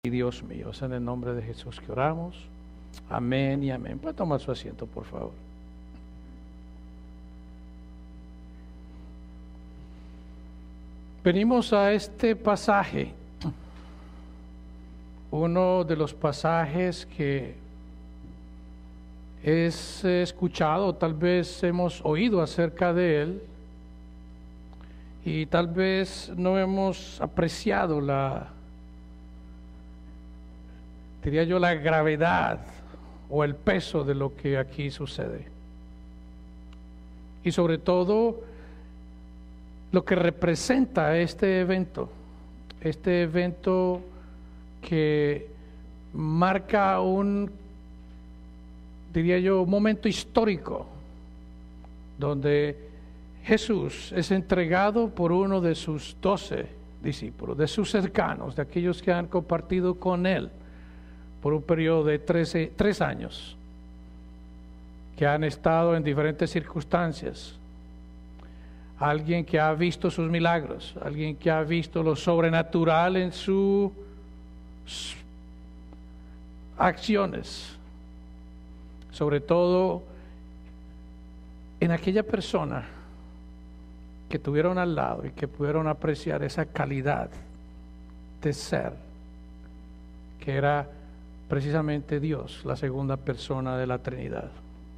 Dios mío, es en el nombre de Jesús que oramos. Amén y amén. Puede tomar su asiento, por favor. Venimos a este pasaje, uno de los pasajes que es escuchado, tal vez hemos oído acerca de él y tal vez no hemos apreciado diría yo, la gravedad o el peso de lo que aquí sucede. Y sobre todo, lo que representa este evento que marca diría yo, un momento histórico, donde Jesús es entregado por uno de sus 12 discípulos, de sus cercanos, de aquellos que han compartido con él por un periodo de 3 años, que han estado en diferentes circunstancias. Alguien que ha visto sus milagros, alguien que ha visto lo sobrenatural en sus acciones, sobre todo en aquella persona que tuvieron al lado y que pudieron apreciar esa calidad de ser, que era precisamente Dios, la segunda persona de la Trinidad.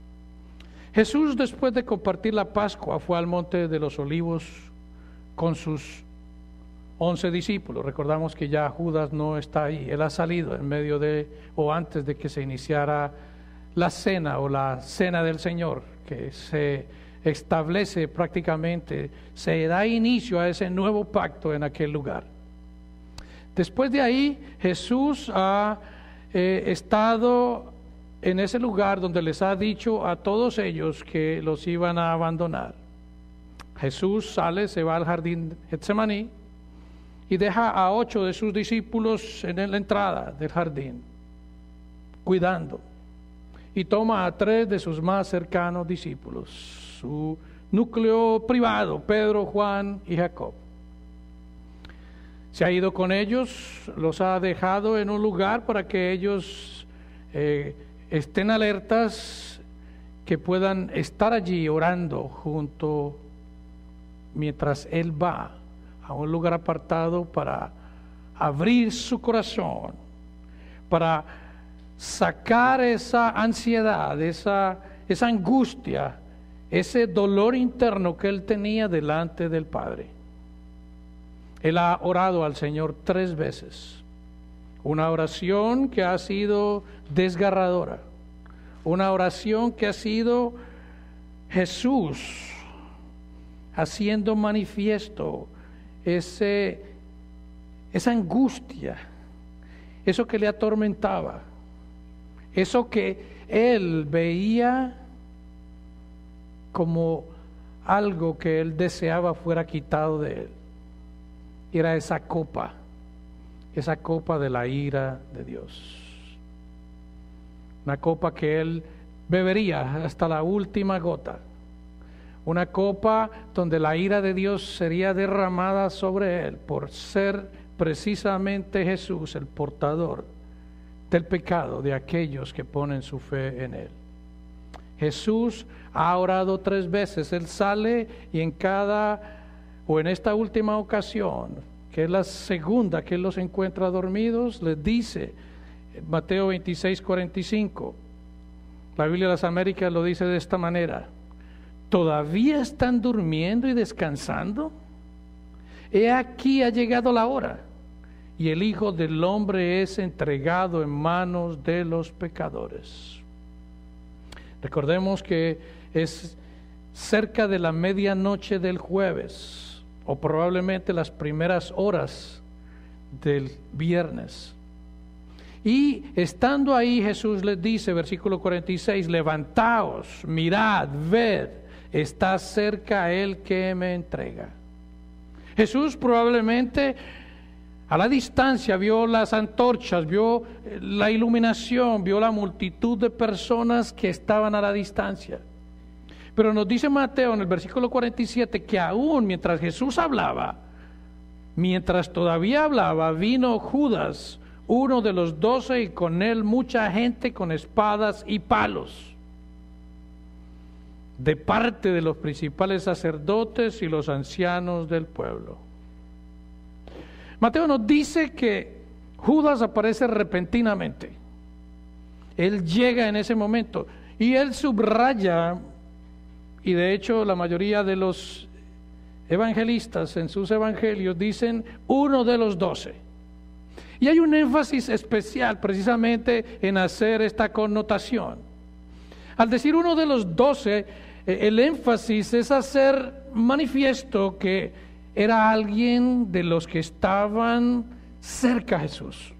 Jesús, después de compartir la Pascua, fue al Monte de los Olivos con sus 11 discípulos. Recordamos que ya Judas no está ahí, él ha salido en medio o antes de que se iniciara la cena o la cena del Señor, que se establece prácticamente, se da inicio a ese nuevo pacto en aquel lugar. Después de ahí, Jesús ha estado en ese lugar donde les ha dicho a todos ellos que los iban a abandonar. Jesús sale, se va al jardín Getsemaní y deja a 8 de sus discípulos en la entrada del jardín, cuidando, y toma a 3 de sus más cercanos discípulos, su núcleo privado, Pedro, Juan y Jacob. Se ha ido con ellos, los ha dejado en un lugar para que ellos estén alertas, que puedan estar allí orando junto, mientras Él va a un lugar apartado para abrir su corazón, para sacar esa ansiedad, esa angustia, ese dolor interno que Él tenía delante del Padre. Él ha orado al Señor 3 veces. Una oración que ha sido desgarradora. Una oración que ha sido Jesús haciendo manifiesto esa angustia, eso que le atormentaba, eso que él veía como algo que él deseaba fuera quitado de él. Era esa copa de la ira de Dios. Una copa que él bebería hasta la última gota. Una copa donde la ira de Dios sería derramada sobre él por ser precisamente Jesús el portador del pecado de aquellos que ponen su fe en él. Jesús ha orado 3 veces. Él sale y en esta última ocasión, que es la segunda que Él los encuentra dormidos, les dice, Mateo 26:45, la Biblia de las Américas lo dice de esta manera: ¿todavía están durmiendo y descansando? He aquí ha llegado la hora, y el Hijo del Hombre es entregado en manos de los pecadores. Recordemos que es cerca de la medianoche del jueves, o probablemente las primeras horas del viernes. Y estando ahí, Jesús les dice, versículo 46, levantaos, mirad, ved, está cerca el que me entrega. Jesús probablemente a la distancia vio las antorchas, vio la iluminación, vio la multitud de personas que estaban a la distancia. Pero nos dice Mateo en el versículo 47 que aún mientras Jesús hablaba, mientras todavía hablaba, vino Judas, uno de los 12, y con él mucha gente con espadas y palos, de parte de los principales sacerdotes y los ancianos del pueblo. Mateo nos dice que Judas aparece repentinamente. Él llega en ese momento y él subraya, y de hecho la mayoría de los evangelistas en sus evangelios dicen uno de los 12. Y hay un énfasis especial precisamente en hacer esta connotación. Al decir uno de los 12, el énfasis es hacer manifiesto que era alguien de los que estaban cerca a Jesús.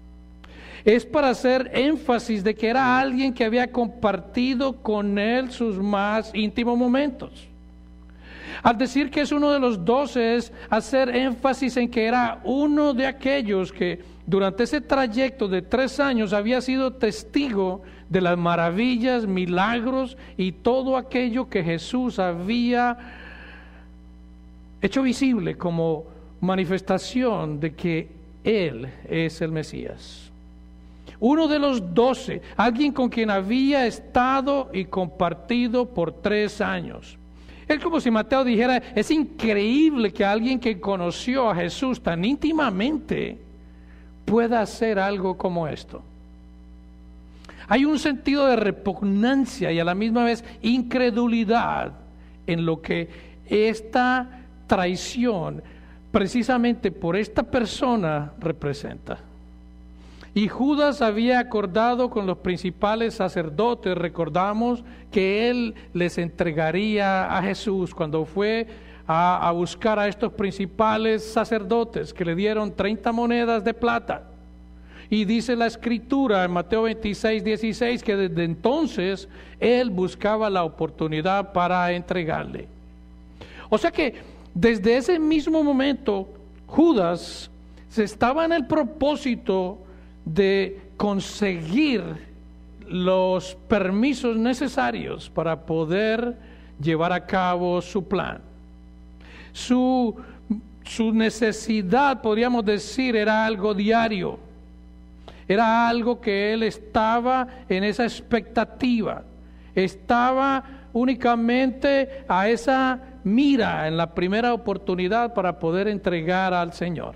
Es para hacer énfasis de que era alguien que había compartido con él sus más íntimos momentos. Al decir que es uno de los 12 es hacer énfasis en que era uno de aquellos que durante ese trayecto de 3 años había sido testigo de las maravillas, milagros y todo aquello que Jesús había hecho visible como manifestación de que Él es el Mesías. Uno de los 12, alguien con quien había estado y compartido por 3 años. Es como si Mateo dijera, es increíble que alguien que conoció a Jesús tan íntimamente pueda hacer algo como esto. Hay un sentido de repugnancia y a la misma vez incredulidad en lo que esta traición, precisamente por esta persona, representa. Y Judas había acordado con los principales sacerdotes, recordamos que él les entregaría a Jesús cuando fue a buscar a estos principales sacerdotes que le dieron 30 monedas de plata. Y dice la Escritura en Mateo 26, 16 que desde entonces él buscaba la oportunidad para entregarle. O sea que desde ese mismo momento Judas se estaba en el propósito de conseguir los permisos necesarios para poder llevar a cabo su plan. Su necesidad, podríamos decir, era algo diario. Era algo que él estaba en esa expectativa. Estaba únicamente a esa mira en la primera oportunidad para poder entregar al Señor.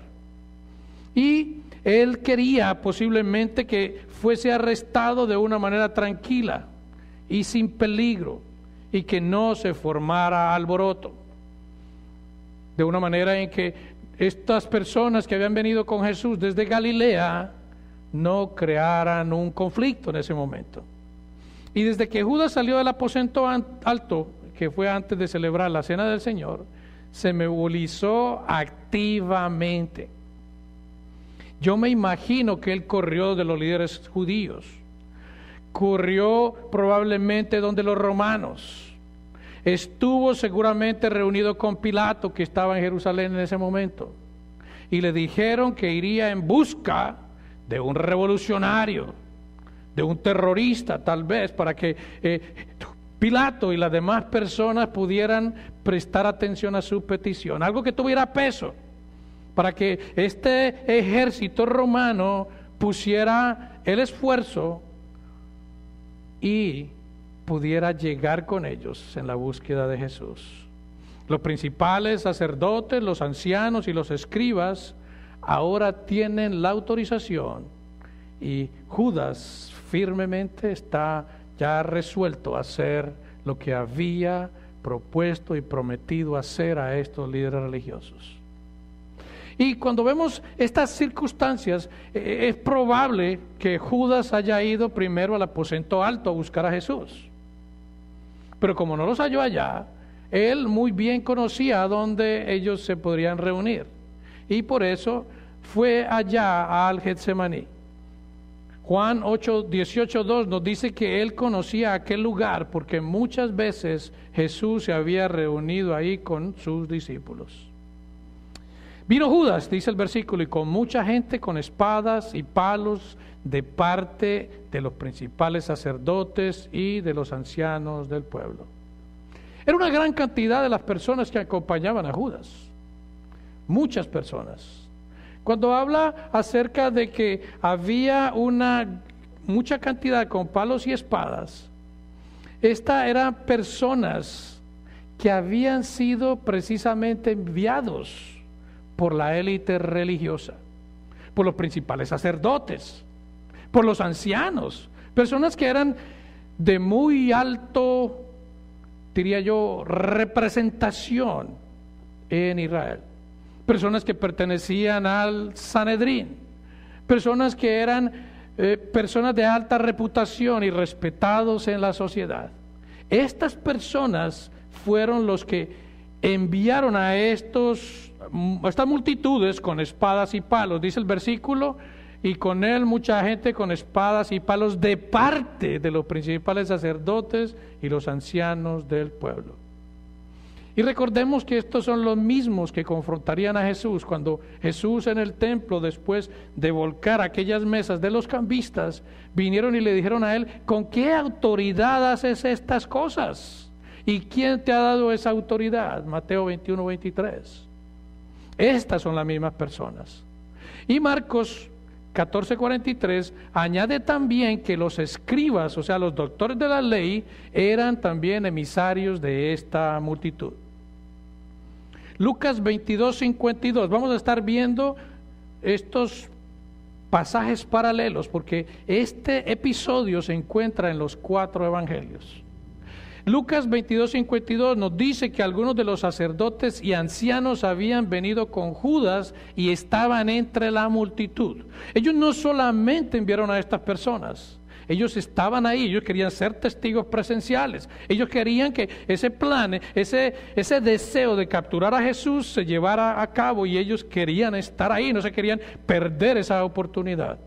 Y él quería posiblemente que fuese arrestado de una manera tranquila y sin peligro y que no se formara alboroto. De una manera en que estas personas que habían venido con Jesús desde Galilea no crearan un conflicto en ese momento. Y desde que Judas salió del aposento alto, que fue antes de celebrar la cena del Señor, se movilizó activamente. Yo me imagino que él corrió de los líderes judíos, corrió probablemente donde los romanos, estuvo seguramente reunido con Pilato, que estaba en Jerusalén en ese momento, y le dijeron que iría en busca de un revolucionario, de un terrorista tal vez, para que Pilato y las demás personas pudieran prestar atención a su petición, algo que tuviera peso, para que este ejército romano pusiera el esfuerzo y pudiera llegar con ellos en la búsqueda de Jesús. Los principales sacerdotes, los ancianos y los escribas ahora tienen la autorización y Judas firmemente está ya resuelto a hacer lo que había propuesto y prometido hacer a estos líderes religiosos. Y cuando vemos estas circunstancias, es probable que Judas haya ido primero al aposento alto a buscar a Jesús. Pero como no los halló allá, él muy bien conocía dónde ellos se podrían reunir. Y por eso fue allá al Getsemaní. Juan 18:2 nos dice que él conocía aquel lugar porque muchas veces Jesús se había reunido ahí con sus discípulos. Vino Judas, dice el versículo, y con mucha gente con espadas y palos de parte de los principales sacerdotes y de los ancianos del pueblo. Era una gran cantidad de las personas que acompañaban a Judas. Muchas personas Cuando habla acerca de que había mucha cantidad con palos y espadas, estas eran personas que habían sido precisamente enviados por la élite religiosa, por los principales sacerdotes, por los ancianos, personas que eran de muy alto, diría yo, representación en Israel, personas que pertenecían al Sanedrín, personas que eran personas de alta reputación y respetados en la sociedad. Estas personas fueron los que enviaron a estas multitudes con espadas y palos, dice el versículo, y con él mucha gente con espadas y palos de parte de los principales sacerdotes y los ancianos del pueblo. Y recordemos que estos son los mismos que confrontarían a Jesús cuando Jesús en el templo, después de volcar aquellas mesas de los cambistas, vinieron y le dijeron a él: ¿con qué autoridad haces estas cosas? ¿Y quién te ha dado esa autoridad? Mateo 21-23. Estas son las mismas personas. Y Marcos 14:43 añade también que los escribas, o sea, los doctores de la ley, eran también emisarios de esta multitud. Lucas 22:52, vamos a estar viendo estos pasajes paralelos porque este episodio se encuentra en los 4 evangelios. Lucas 22:52 nos dice que algunos de los sacerdotes y ancianos habían venido con Judas y estaban entre la multitud. Ellos no solamente enviaron a estas personas, ellos estaban ahí, ellos querían ser testigos presenciales, ellos querían que ese plan, ese deseo de capturar a Jesús se llevara a cabo y ellos querían estar ahí, no se querían perder esa oportunidad.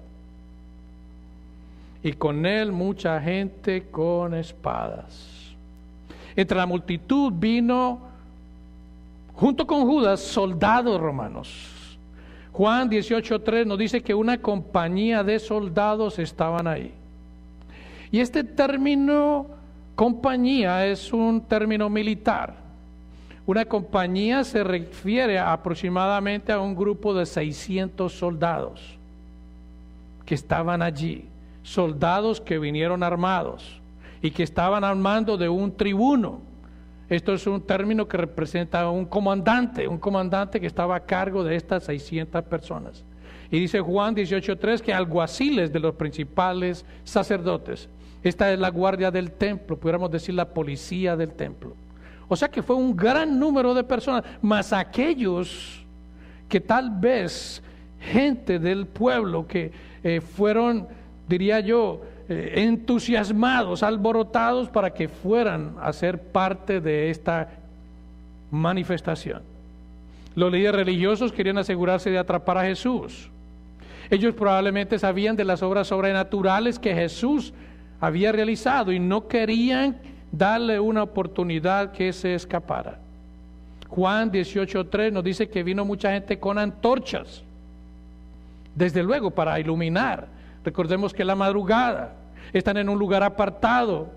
Y con él mucha gente con espadas. Entre la multitud vino, junto con Judas, soldados romanos. Juan 18:3 nos dice que una compañía de soldados estaban ahí. Y este término compañía es un término militar. Una compañía se refiere aproximadamente a un grupo de 600 soldados que estaban allí. Soldados que vinieron armados y que estaban al mando de un tribuno. Esto es un término que representa a un comandante que estaba a cargo de estas 600 personas. Y dice Juan 18:3 que alguaciles de los principales sacerdotes. Esta es la guardia del templo, pudiéramos decir la policía del templo. O sea que fue un gran número de personas, más aquellos que tal vez gente del pueblo que fueron, diría yo, entusiasmados, alborotados para que fueran a ser parte de esta manifestación. Los líderes religiosos querían asegurarse de atrapar a Jesús. Ellos probablemente sabían de las obras sobrenaturales que Jesús había realizado y no querían darle una oportunidad que se escapara. Juan 18:3 nos dice que vino mucha gente con antorchas, desde luego para iluminar. Recordemos que la madrugada están en un lugar apartado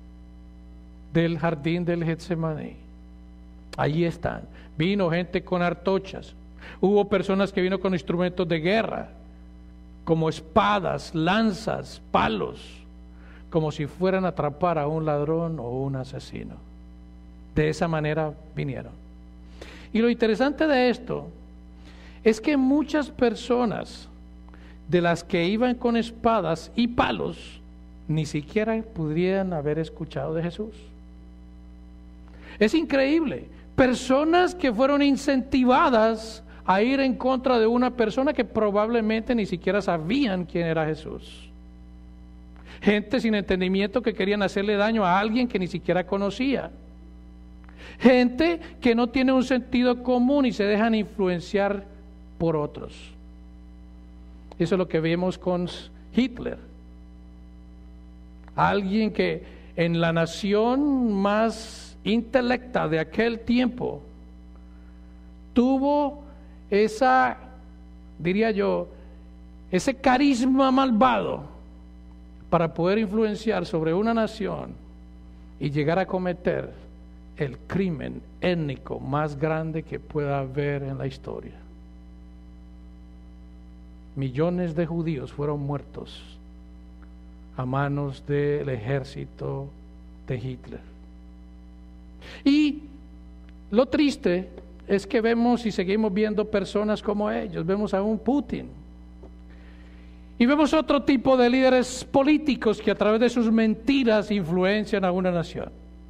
del jardín del Getsemaní. Allí están. Vino gente con antorchas. Hubo personas que vino con instrumentos de guerra, como espadas, lanzas, palos, como si fueran a atrapar a un ladrón o un asesino. De esa manera vinieron. Y lo interesante de esto es que muchas personas de las que iban con espadas y palos ni siquiera podrían haber escuchado de Jesús. Es increíble. Personas que fueron incentivadas a ir en contra de una persona que probablemente ni siquiera sabían quién era Jesús. Gente sin entendimiento que querían hacerle daño a alguien que ni siquiera conocía. Gente que no tiene un sentido común y se dejan influenciar por otros. Eso es lo que vemos con Hitler. Alguien que en la nación más intelecta de aquel tiempo tuvo esa, diría yo, ese carisma malvado para poder influenciar sobre una nación y llegar a cometer el crimen étnico más grande que pueda haber en la historia. millones de judíos fueron muertos a manos del ejército de Hitler. Y lo triste es que vemos y seguimos viendo personas como ellos. Vemos a un Putin y vemos otro tipo de líderes políticos que a través de sus mentiras influencian a una nación.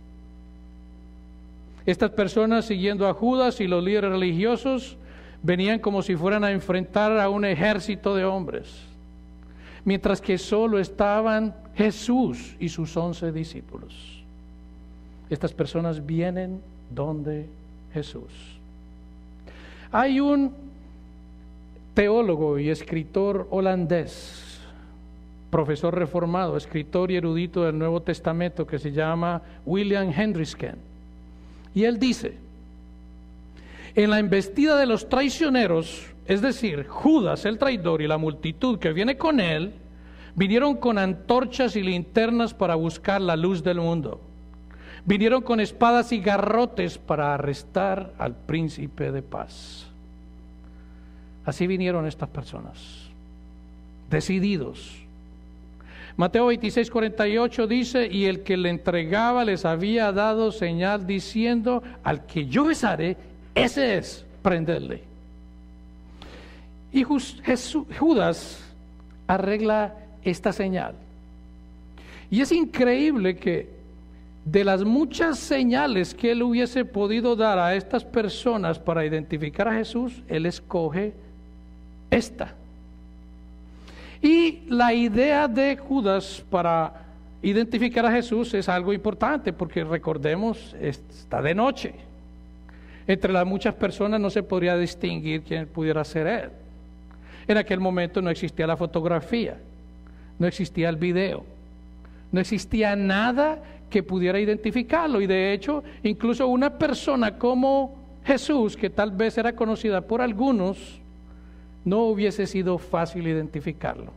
Estas personas, siguiendo a Judas y los líderes religiosos, venían como si fueran a enfrentar a un ejército de hombres, mientras que solo estaban Jesús y sus 11 discípulos. Estas personas vienen donde Jesús. Hay un teólogo y escritor holandés, profesor reformado, escritor y erudito del Nuevo Testamento, que se llama William Hendrickson. Y él dice: en la embestida de los traicioneros, es decir, Judas el traidor y la multitud que viene con él, vinieron con antorchas y linternas para buscar la luz del mundo. Vinieron con espadas y garrotes para arrestar al príncipe de paz. Así vinieron estas personas, decididos. Mateo 26:48 dice: y el que le entregaba les había dado señal diciendo: al que yo besare, ese es, prenderle. Y Judas arregla esta señal. Y es increíble que de las muchas señales que él hubiese podido dar a estas personas para identificar a Jesús, él escoge esta. Y la idea de Judas para identificar a Jesús es algo importante, porque recordemos, está de noche. Entre las muchas personas no se podría distinguir quién pudiera ser él. En aquel momento no existía la fotografía, no existía el video, no existía nada que pudiera identificarlo. Y de hecho, incluso una persona como Jesús, que tal vez era conocida por algunos, no hubiese sido fácil identificarlo.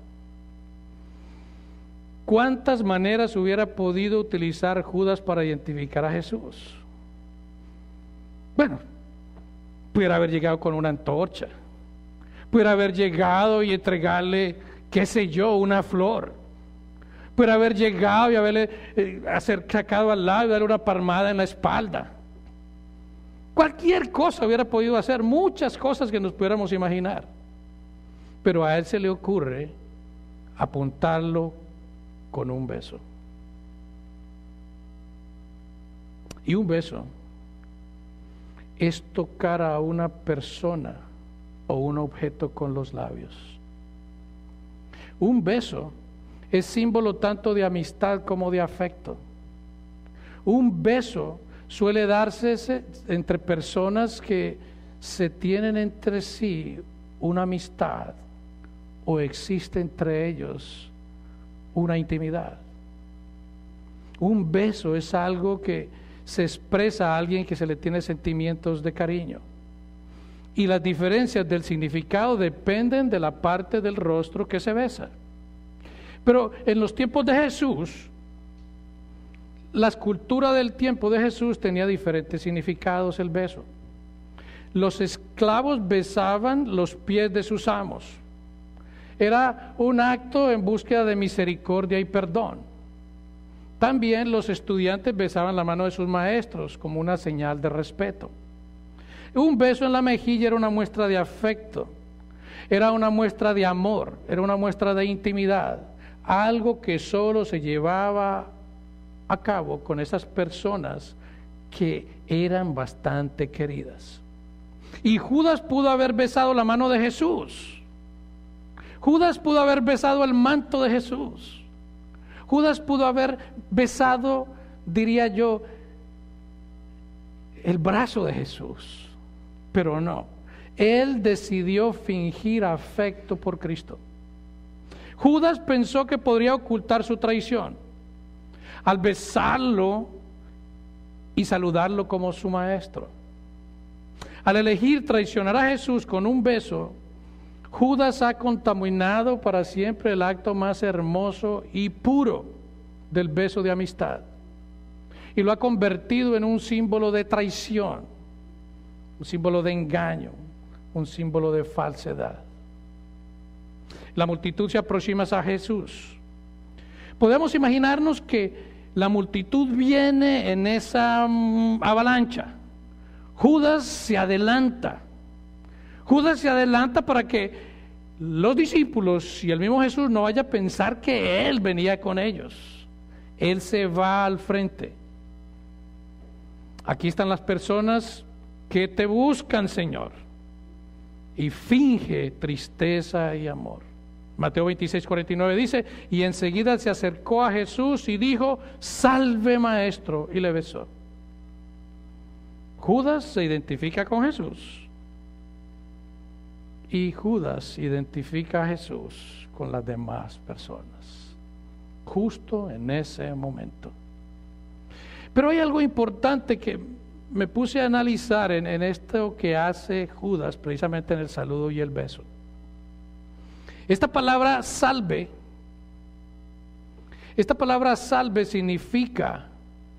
¿Cuántas maneras hubiera podido utilizar Judas para identificar a Jesús? Bueno, pudiera haber llegado con una antorcha, pudiera haber llegado y entregarle, qué sé yo, una flor, pudiera haber llegado y haberle sacado al lado y darle una palmada en la espalda. Cualquier cosa hubiera podido hacer, muchas cosas que nos pudiéramos imaginar. Pero a él se le ocurre apuntarlo con un beso. Y un beso es tocar a una persona o un objeto con los labios. Un beso es símbolo tanto de amistad como de afecto. Un beso suele darse entre personas que se tienen entre sí una amistad o existe entre ellos una intimidad. Un beso es algo que se expresa a alguien que se le tiene sentimientos de cariño. Y las diferencias del significado dependen de la parte del rostro que se besa. Pero en los tiempos de Jesús, la cultura del tiempo de Jesús tenía diferentes significados el beso. Los esclavos besaban los pies de sus amos. Era un acto en búsqueda de misericordia y perdón. También los estudiantes besaban la mano de sus maestros como una señal de respeto. Un beso en la mejilla era una muestra de afecto, era una muestra de amor, era una muestra de intimidad, algo que solo se llevaba a cabo con esas personas que eran bastante queridas. Y Judas pudo haber besado la mano de Jesús. Judas pudo haber besado el manto de Jesús. Judas pudo haber besado, diría yo, el brazo de Jesús. Pero no, él decidió fingir afecto por Cristo. Judas pensó que podría ocultar su traición al besarlo y saludarlo como su maestro. Al elegir traicionar a Jesús con un beso, Judas ha contaminado para siempre el acto más hermoso y puro del beso de amistad y lo ha convertido en un símbolo de traición, un símbolo de engaño, un símbolo de falsedad. la multitud se aproxima a Jesús. Podemos imaginarnos que la multitud viene en esa avalancha. Judas se adelanta. Judas se adelanta para que los discípulos y el mismo Jesús no vaya a pensar que Él venía con ellos. Él se va al frente. Aquí están las personas que te buscan, Señor, y finge tristeza y amor. Mateo 26:49 dice: y enseguida se acercó a Jesús y dijo: salve, maestro, y le besó. Judas se identifica con Jesús, y Judas identifica a Jesús con las demás personas, justo en ese momento. Pero hay algo importante que me puse a analizar en esto que hace Judas, precisamente en el saludo y el beso. Esta palabra salve significa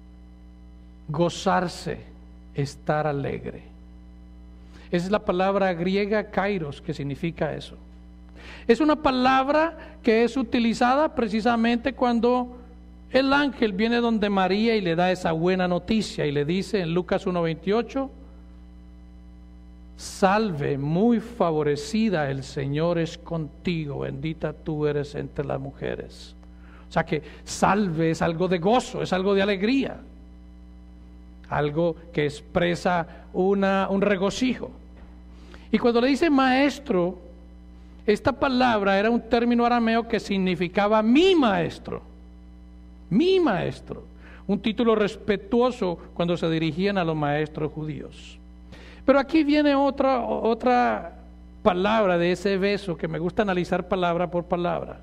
gozarse, estar alegre. Esa es la palabra griega kairos, que significa eso. Es una palabra que es utilizada precisamente cuando el ángel viene donde María y le da esa buena noticia y le dice en Lucas 1:28: salve, muy favorecida, el Señor es contigo, bendita tú eres entre las mujeres. O sea que salve es algo de gozo, es algo de alegría, algo que expresa un regocijo. Y cuando le dice maestro, esta palabra era un término arameo que significaba mi maestro, un título respetuoso cuando se dirigían a los maestros judíos. Pero aquí viene otra palabra de ese beso que me gusta analizar palabra por palabra.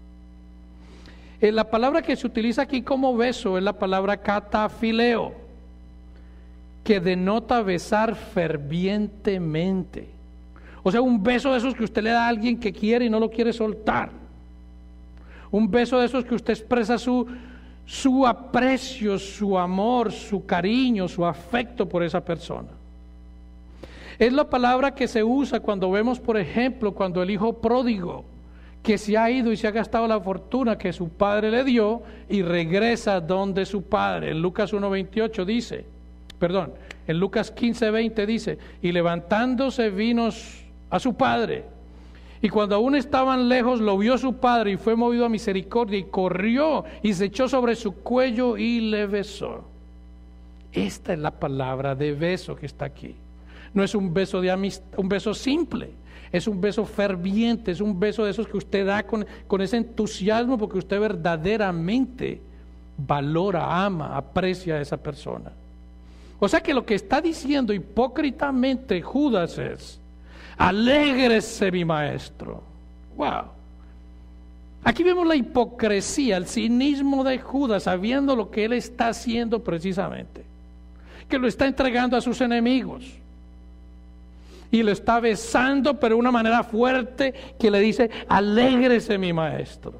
La palabra que se utiliza aquí como beso es la palabra katafileo, que denota besar fervientemente. O sea, un beso de esos que usted le da a alguien que quiere y no lo quiere soltar. Un beso de esos que usted expresa su aprecio, su amor, su cariño, su afecto por esa persona. Es la palabra que se usa cuando vemos, por ejemplo, cuando el hijo pródigo, que se ha ido y se ha gastado la fortuna que su padre le dio y regresa donde su padre. En Lucas 1:28 dice, en Lucas 15:20 dice: y levantándose vino a su padre, y cuando aún estaban lejos lo vio su padre y fue movido a misericordia y corrió y se echó sobre su cuello y le besó. Esta es la palabra de beso que está aquí. No es un beso de amistad, un beso simple, es un beso ferviente, es un beso de esos que usted da con ese entusiasmo porque usted verdaderamente valora, ama, aprecia a esa persona. O sea que lo que está diciendo hipócritamente Judas es: alégrese mi maestro. Wow. Aquí vemos la hipocresía, el cinismo de Judas, sabiendo lo que él está haciendo precisamente, que lo está entregando a sus enemigos y lo está besando, pero de una manera fuerte, que le dice: alégrese mi maestro.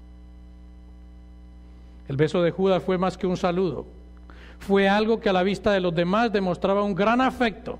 El beso de Judas fue más que un saludo, fue algo que a la vista de los demás demostraba un gran afecto.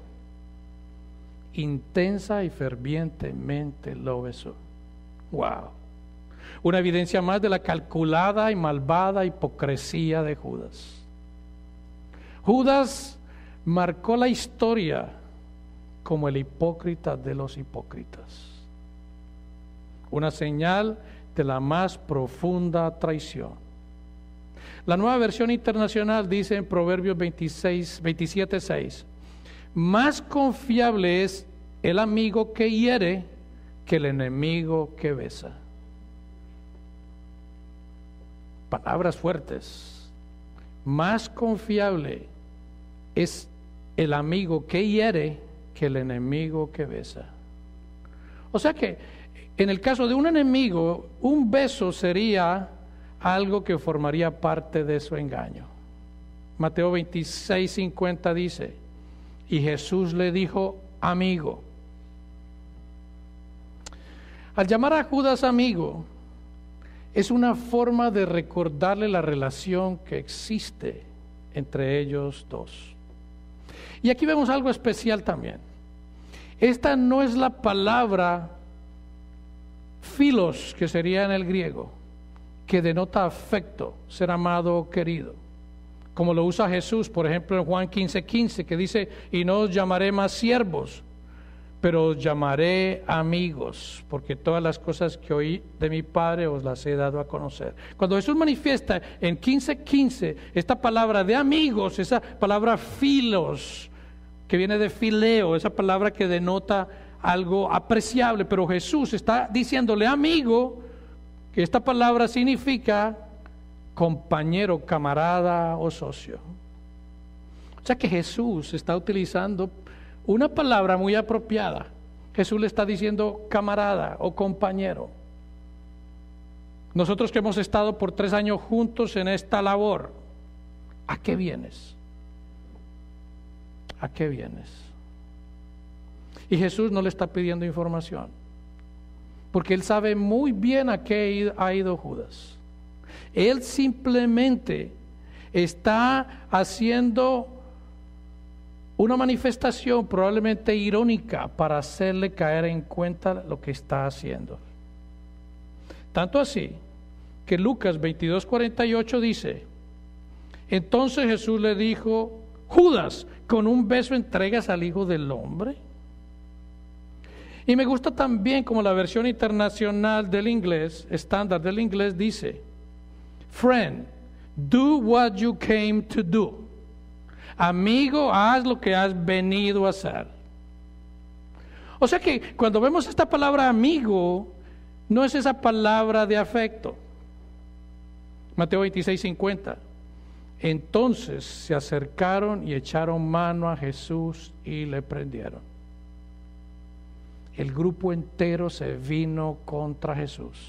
Intensa y fervientemente lo besó. Wow. Una evidencia más de la calculada y malvada hipocresía de Judas. Judas marcó la historia como el hipócrita de los hipócritas. Una señal de la más profunda traición. La Nueva Versión Internacional dice en Proverbios 27:6: más confiable es el amigo que hiere que el enemigo que besa. Palabras fuertes. Más confiable es el amigo que hiere que el enemigo que besa. O sea que en el caso de un enemigo, un beso sería algo que formaría parte de su engaño. Mateo 26:50 dice: y Jesús le dijo: amigo. Al llamar a Judas amigo, es una forma de recordarle la relación que existe entre ellos dos. Y aquí vemos algo especial también. Esta no es la palabra Filos, que sería en el griego, que denota afecto, ser amado o querido. Como lo usa Jesús, por ejemplo, en Juan 15:15, que dice, y no os llamaré más siervos, pero os llamaré amigos, porque todas las cosas que oí de mi Padre os las he dado a conocer. Cuando Jesús manifiesta en 15:15 esta palabra de amigos, esa palabra filos, que viene de fileo, esa palabra que denota algo apreciable, pero Jesús está diciéndole amigo, que esta palabra significa compañero, camarada o socio. O sea que Jesús está utilizando una palabra muy apropiada. Jesús le está diciendo camarada o compañero. Nosotros que hemos estado por 3 años juntos en esta labor, ¿a qué vienes? ¿A qué vienes? Y Jesús no le está pidiendo información, porque Él sabe muy bien a qué ha ido Judas. Él simplemente está haciendo una manifestación probablemente irónica para hacerle caer en cuenta lo que está haciendo. Tanto así que Lucas 22:48 dice, entonces Jesús le dijo, Judas, ¿con un beso entregas al Hijo del Hombre? Y me gusta también como la versión internacional del inglés, estándar del inglés, dice, friend, do what you came to do. Amigo, haz lo que has venido a hacer. O sea que cuando vemos esta palabra amigo, no es esa palabra de afecto. Mateo 26:50. Entonces se acercaron y echaron mano a Jesús y le prendieron. El grupo entero se vino contra Jesús.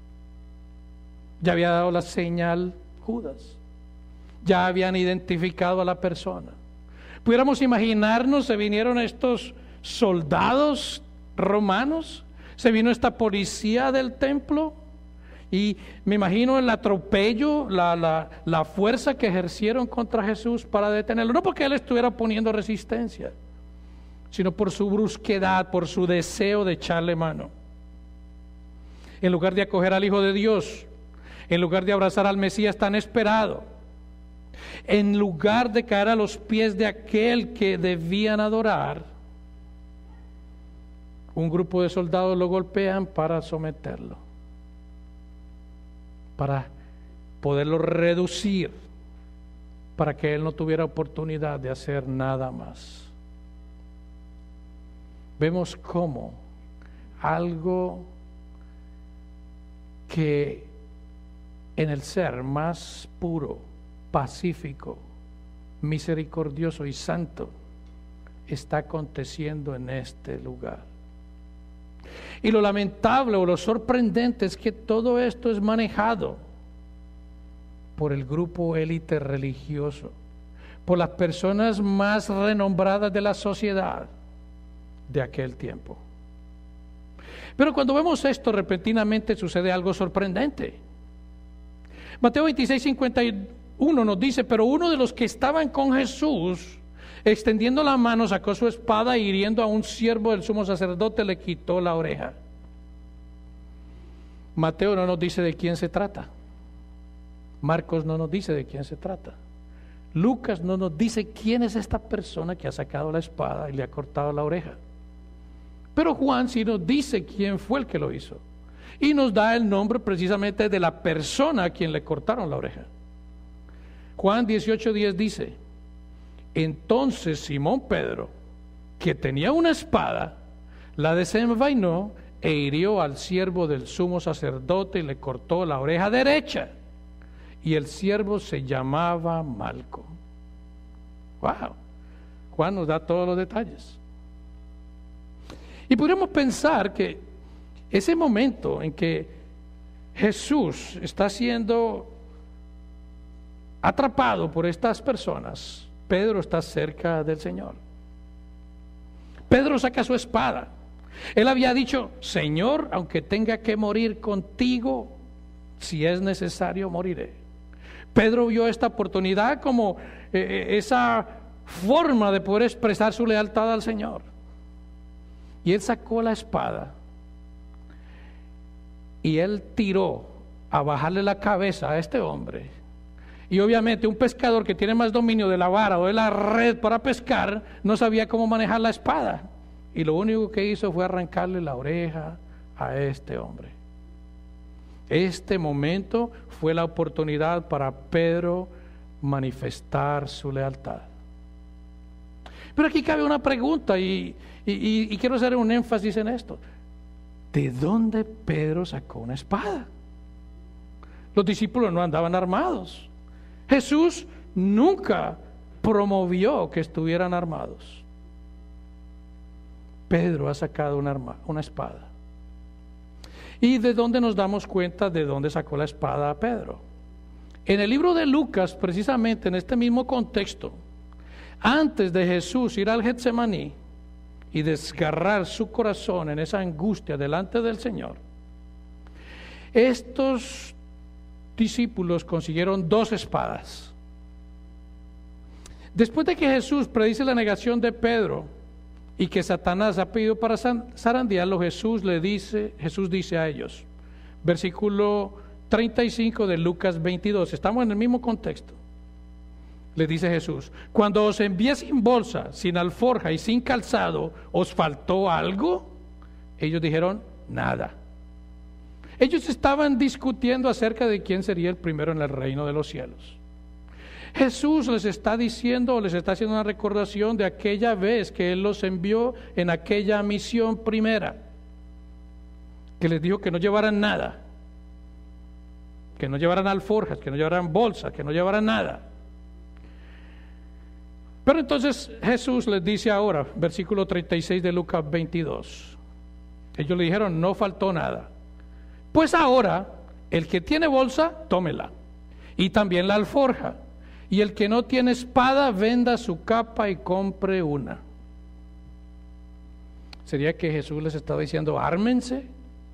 Ya había dado la señal Judas. Ya habían identificado a la persona. Pudiéramos imaginarnos, se vinieron estos soldados romanos, se vino esta policía del templo, y me imagino el atropello, la fuerza que ejercieron contra Jesús para detenerlo. No porque Él estuviera poniendo resistencia, sino por su brusquedad, por su deseo de echarle mano. En lugar de acoger al Hijo de Dios, en lugar de abrazar al Mesías tan esperado, en lugar de caer a los pies de aquel que debían adorar, un grupo de soldados lo golpean para someterlo, para poderlo reducir, para que él no tuviera oportunidad de hacer nada más. Vemos cómo algo que en el ser más puro, pacífico, misericordioso y santo está aconteciendo en este lugar. Y lo lamentable o lo sorprendente es que todo esto es manejado por el grupo élite religioso, por las personas más renombradas de la sociedad de aquel tiempo. Pero cuando vemos esto, repentinamente sucede algo sorprendente. Mateo 26:51 nos dice, pero uno de los que estaban con Jesús, extendiendo la mano, sacó su espada y hiriendo a un siervo del sumo sacerdote, le quitó la oreja. Mateo no nos dice de quién se trata. Marcos no nos dice de quién se trata. Lucas no nos dice quién es esta persona que ha sacado la espada y le ha cortado la oreja. Pero Juan sí nos dice quién fue el que lo hizo. Y nos da el nombre precisamente de la persona a quien le cortaron la oreja. Juan 18:10 dice, entonces Simón Pedro, que tenía una espada, la desenvainó e hirió al siervo del sumo sacerdote y le cortó la oreja derecha. Y el siervo se llamaba Malco. Wow. Juan nos da todos los detalles. Y podríamos pensar que ese momento en que Jesús está siendo atrapado por estas personas, Pedro está cerca del Señor. Pedro saca su espada. Él había dicho, Señor, aunque tenga que morir contigo, si es necesario, moriré. Pedro vio esta oportunidad como esa forma de poder expresar su lealtad al Señor. Y él sacó la espada y él tiró a bajarle la cabeza a este hombre. Y obviamente un pescador que tiene más dominio de la vara o de la red para pescar no sabía cómo manejar la espada. Y lo único que hizo fue arrancarle la oreja a este hombre. Este momento fue la oportunidad para Pedro manifestar su lealtad. Pero aquí cabe una pregunta y quiero hacer un énfasis en esto. ¿De dónde Pedro sacó una espada? Los discípulos no andaban armados. Jesús nunca promovió que estuvieran armados. Pedro ha sacado una espada. ¿Y de dónde nos damos cuenta de dónde sacó la espada a Pedro? En el libro de Lucas, precisamente en este mismo contexto, antes de Jesús ir al Getsemaní y desgarrar su corazón en esa angustia delante del Señor, estos discípulos consiguieron 2 espadas. Después de que Jesús predice la negación de Pedro y que Satanás ha pedido para zarandearlo, Jesús dice a ellos, versículo 35 de Lucas 22, estamos en el mismo contexto. Le dice Jesús: cuando os envié sin bolsa, sin alforja y sin calzado, ¿os faltó algo? Ellos dijeron: nada. Ellos estaban discutiendo acerca de quién sería el primero en el reino de los cielos. Jesús les está diciendo, les está haciendo una recordación de aquella vez que Él los envió en aquella misión primera, que les dijo que no llevaran nada, que no llevaran alforjas, que no llevaran bolsas, que no llevaran nada. Pero entonces Jesús les dice ahora, versículo 36 de Lucas 22, ellos le dijeron: no faltó nada. Pues ahora, el que tiene bolsa, tómela, y también la alforja, y el que no tiene espada, venda su capa y compre una. ¿Sería que Jesús les estaba diciendo: ármense?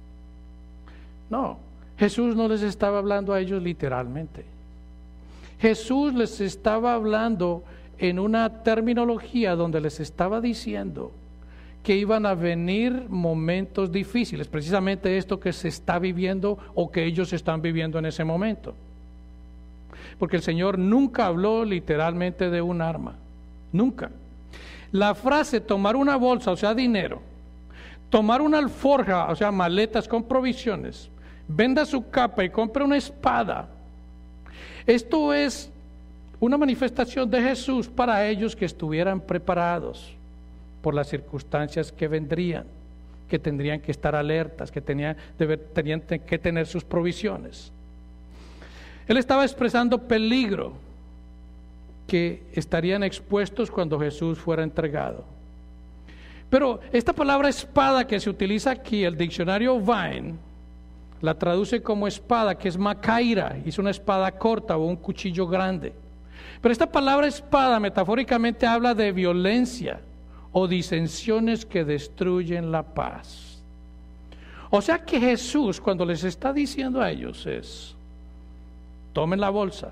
No, Jesús no les estaba hablando a ellos literalmente. Jesús les estaba hablando en una terminología donde les estaba diciendo que iban a venir momentos difíciles, precisamente esto que se está viviendo o que ellos están viviendo en ese momento. Porque el Señor nunca habló literalmente de un arma, nunca. La frase tomar una bolsa, o sea, dinero, tomar una alforja, o sea, maletas con provisiones, venda su capa y compre una espada, esto es una manifestación de Jesús para ellos que estuvieran preparados por las circunstancias que vendrían, que tendrían que estar alertas, que tenían que tener sus provisiones. Él estaba expresando peligro que estarían expuestos cuando Jesús fuera entregado. Pero esta palabra espada que se utiliza aquí, el diccionario Vine la traduce como espada, que es macaira, y es una espada corta o un cuchillo grande. Pero esta palabra espada metafóricamente habla de violencia o disensiones que destruyen la paz. O sea que Jesús, cuando les está diciendo a ellos, es: tomen la bolsa,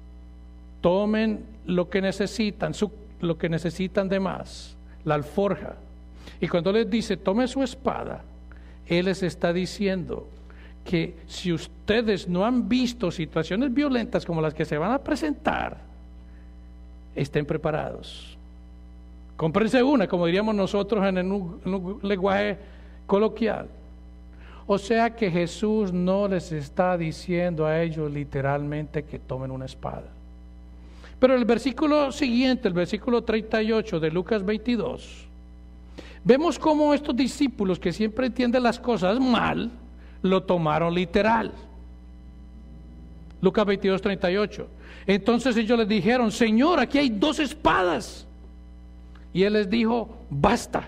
tomen lo que necesitan, lo que necesitan de más, la alforja. Y cuando les dice: tomen su espada, Él les está diciendo que si ustedes no han visto situaciones violentas como las que se van a presentar, estén preparados. Cómprense una, como diríamos nosotros en un lenguaje coloquial. O sea que Jesús no les está diciendo a ellos literalmente que tomen una espada. Pero el versículo siguiente, el versículo 38 de Lucas 22, vemos cómo estos discípulos que siempre entienden las cosas mal, lo tomaron literal. Lucas 22, 38. Entonces ellos les dijeron: Señor, aquí hay 2 espadas. Y Él les dijo: basta.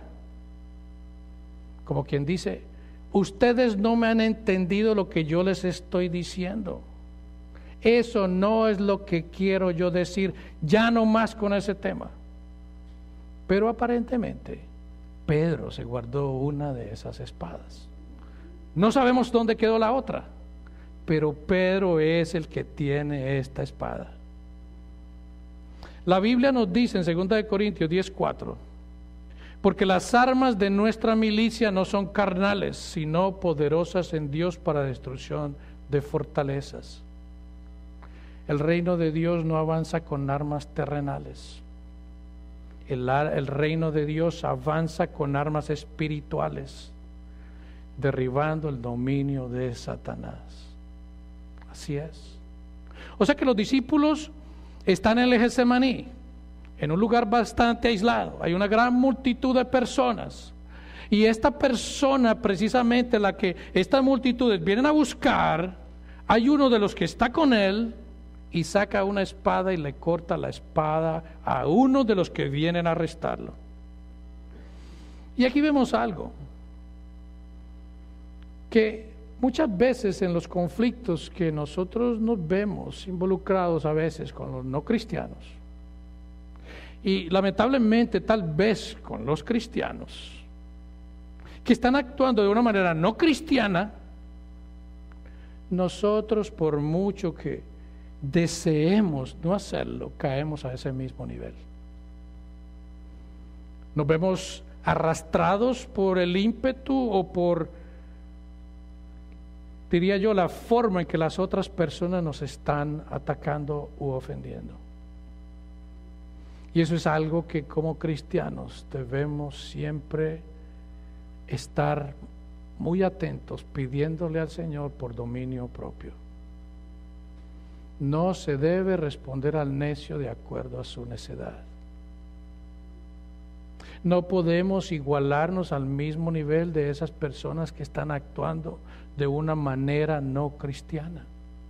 Como quien dice: ustedes no me han entendido lo que yo les estoy diciendo. Eso no es lo que quiero yo decir. Ya no más con ese tema. Pero aparentemente Pedro se guardó una de esas espadas. No sabemos dónde quedó la otra, pero Pedro es el que tiene esta espada. La Biblia nos dice en 2 Corintios 10:4: Porque las armas de nuestra milicia no son carnales, sino poderosas en Dios para destrucción de fortalezas. El reino de Dios no avanza con armas terrenales. El reino de Dios avanza con armas espirituales, derribando el dominio de Satanás. Así es. O sea que los discípulos están en el Getsemaní, en un lugar bastante aislado. Hay una gran multitud de personas. Y esta persona, precisamente la que estas multitudes vienen a buscar, hay uno de los que está con él y saca una espada y le corta la espada a uno de los que vienen a arrestarlo. Y aquí vemos algo, que muchas veces en los conflictos que nosotros nos vemos involucrados a veces con los no cristianos, y lamentablemente tal vez con los cristianos, que están actuando de una manera no cristiana, nosotros por mucho que deseemos no hacerlo, caemos a ese mismo nivel. Nos vemos arrastrados por el ímpetu o por, diría yo, la forma en que las otras personas nos están atacando u ofendiendo. Y eso es algo que como cristianos debemos siempre estar muy atentos, pidiéndole al Señor por dominio propio. No se debe responder al necio de acuerdo a su necedad. No podemos igualarnos al mismo nivel de esas personas que están actuando de una manera no cristiana.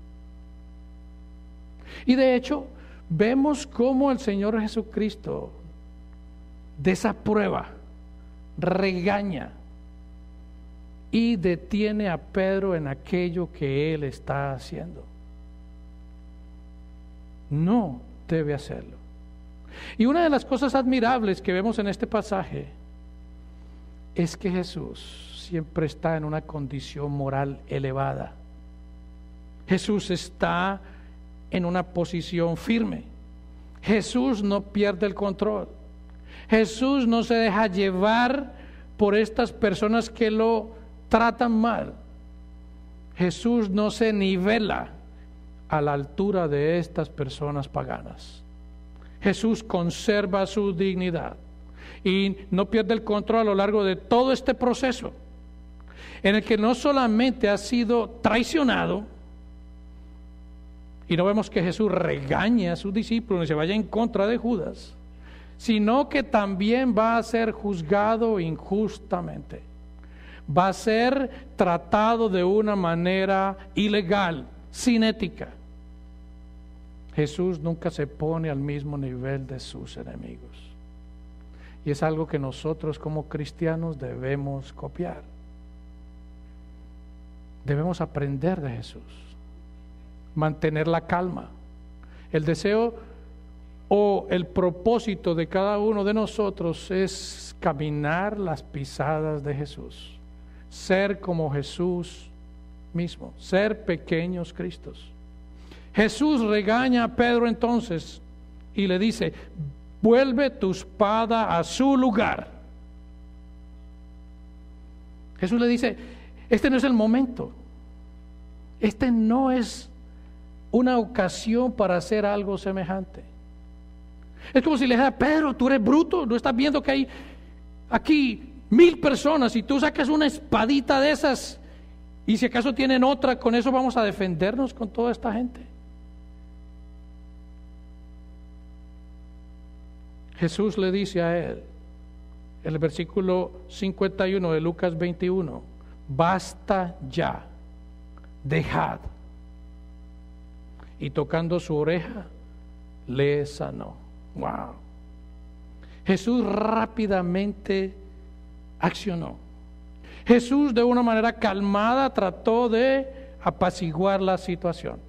Y de hecho, vemos cómo el Señor Jesucristo desaprueba, regaña y detiene a Pedro en aquello que él está haciendo. No debe hacerlo. Y una de las cosas admirables que vemos en este pasaje es que Jesús siempre está en una condición moral elevada. Jesús está en una posición firme. Jesús no pierde el control. Jesús no se deja llevar por estas personas que lo tratan mal. Jesús no se nivela a la altura de estas personas paganas. Jesús conserva su dignidad y no pierde el control a lo largo de todo este proceso, en el que no solamente ha sido traicionado, y no vemos que Jesús regañe a sus discípulos y se vaya en contra de Judas, sino que también va a ser juzgado injustamente, va a ser tratado de una manera ilegal, sin ética. Jesús nunca se pone al mismo nivel de sus enemigos. Y es algo que nosotros como cristianos debemos copiar. Debemos aprender de Jesús. Mantener la calma. El deseo o el propósito de cada uno de nosotros es caminar las pisadas de Jesús. Ser como Jesús mismo. Ser pequeños Cristos. Jesús regaña a Pedro entonces y le dice: vuelve tu espada a su lugar. Jesús le dice: este no es el momento. Este no es una ocasión para hacer algo semejante. Es como si le dijera: Pedro, tú eres bruto, ¿no estás viendo que hay aquí 1000 personas y tú sacas una espadita de esas y si acaso tienen otra, con eso vamos a defendernos con toda esta gente? Jesús le dice a él, en el versículo 51 de Lucas 21, basta ya, dejad. Y tocando su oreja, le sanó. Wow. Jesús rápidamente accionó. Jesús de una manera calmada trató de apaciguar la situación.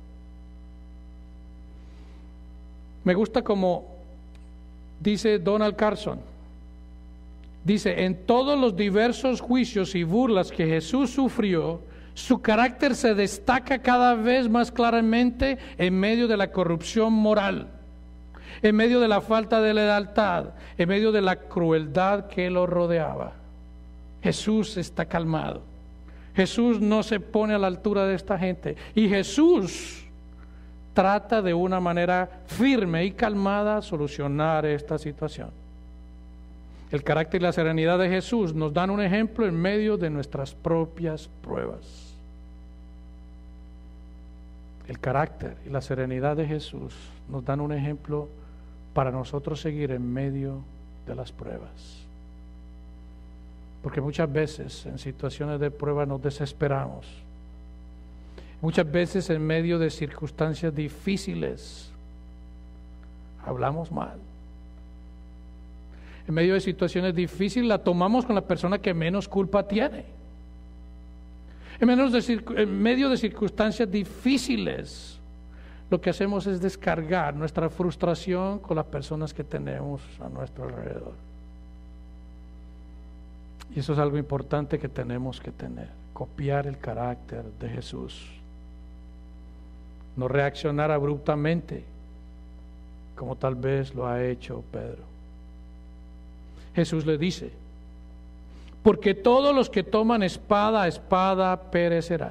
Me gusta como dice Donald Carson, dice: en todos los diversos juicios y burlas que Jesús sufrió, su carácter se destaca cada vez más claramente en medio de la corrupción moral. en medio de la falta de lealtad, en medio de la crueldad que lo rodeaba. Jesús está calmado. Jesús no se pone a la altura de esta gente. Y Jesús trata de una manera firme y calmada solucionar esta situación. El carácter y la serenidad de Jesús nos dan un ejemplo en medio de nuestras propias pruebas. El carácter y la serenidad de Jesús nos dan un ejemplo para nosotros seguir en medio de las pruebas. Porque muchas veces en situaciones de prueba nos desesperamos. Muchas veces en medio de circunstancias difíciles hablamos mal. En medio de situaciones difíciles la tomamos con la persona que menos culpa tiene. En medio de circunstancias difíciles lo que hacemos es descargar nuestra frustración con las personas que tenemos a nuestro alrededor. Y eso es algo importante que tenemos que tener, copiar el carácter de Jesús. No reaccionar abruptamente, como tal vez lo ha hecho Pedro. Jesús le dice, porque todos los que toman espada a espada perecerán.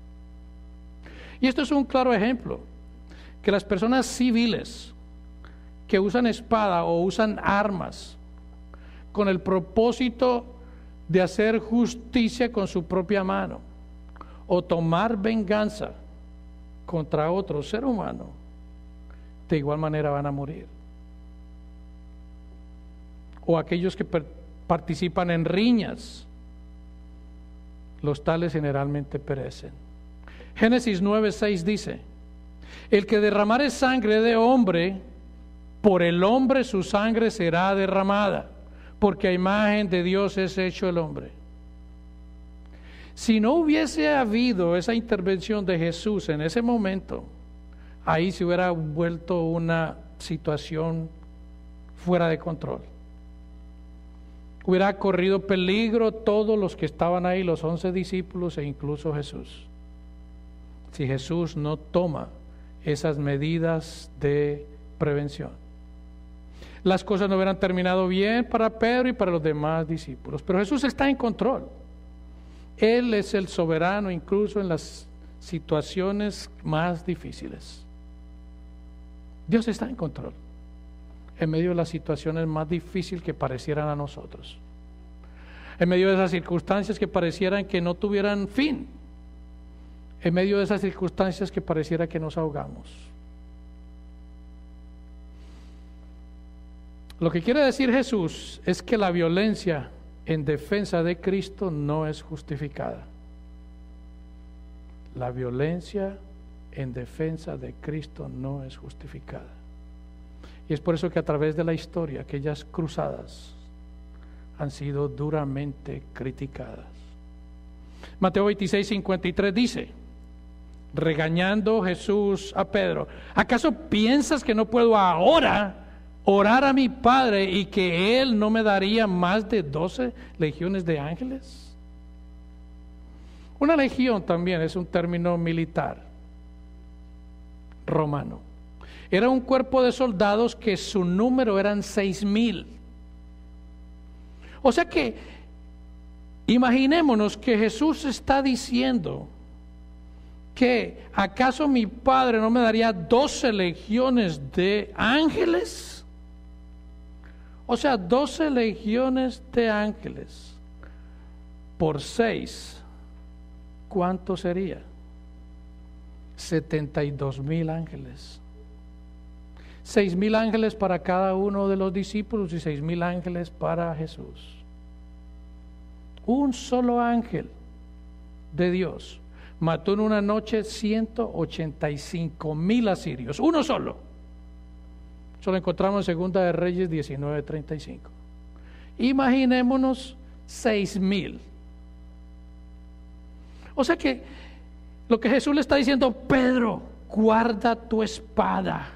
Y esto es un claro ejemplo, que las personas civiles que usan espada o usan armas con el propósito de hacer justicia con su propia mano o tomar venganza contra otro ser humano, de igual manera van a morir. O aquellos que participan en riñas, los tales generalmente perecen. Génesis 9:6 dice, el que derramare sangre de hombre, por el hombre su sangre será derramada, porque a imagen de Dios es hecho el hombre. Si no hubiese habido esa intervención de Jesús en ese momento, ahí se hubiera vuelto una situación fuera de control. Hubiera corrido peligro todos los que estaban ahí, los 11 discípulos e incluso Jesús. Si Jesús no toma esas medidas de prevención, las cosas no hubieran terminado bien para Pedro y para los demás discípulos. Pero Jesús está en control. Él es el soberano incluso en las situaciones más difíciles. Dios está en control en medio de las situaciones más difíciles que parecieran a nosotros, en medio de esas circunstancias que parecieran que no tuvieran fin, en medio de esas circunstancias que pareciera que nos ahogamos. Lo que quiere decir Jesús es que la violencia en defensa de Cristo no es justificada. La violencia en defensa de Cristo no es justificada. Y es por eso que a través de la historia aquellas cruzadas han sido duramente criticadas. Mateo 26:53 dice, regañando Jesús a Pedro, ¿acaso piensas que no puedo ahora orar a mi Padre y que Él no me daría más de 12 legiones de ángeles? Una legión también es un término militar romano. Era un cuerpo de soldados que su número eran 6,000. O sea que imaginémonos que Jesús está diciendo que ¿acaso mi Padre no me daría 12 legiones de ángeles? O sea, 12 legiones de ángeles por 6, ¿cuánto sería? 72,000 ángeles. 6,000 ángeles para cada uno de los discípulos y 6,000 ángeles para Jesús. Un solo ángel de Dios mató en una noche 185,000 asirios. Uno solo. Eso lo encontramos en 2 de Reyes 19:35. Imaginémonos 6,000. O sea que lo que Jesús le está diciendo, Pedro, guarda tu espada.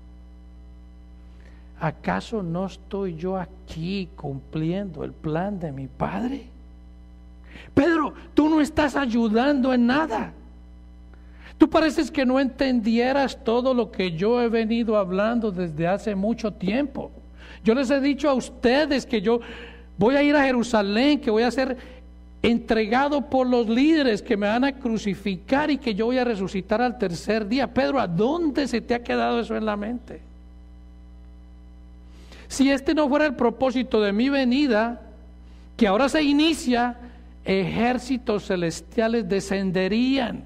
¿Acaso no estoy yo aquí cumpliendo el plan de mi Padre? Pedro, tú no estás ayudando en nada. Tú pareces que no entendieras todo lo que yo he venido hablando desde hace mucho tiempo. Yo les he dicho a ustedes que yo voy a ir a Jerusalén, que voy a ser entregado por los líderes, que me van a crucificar y que yo voy a resucitar al tercer día. Pedro, ¿a dónde se te ha quedado eso en la mente? Si este no fuera el propósito de mi venida, que ahora se inicia, ejércitos celestiales descenderían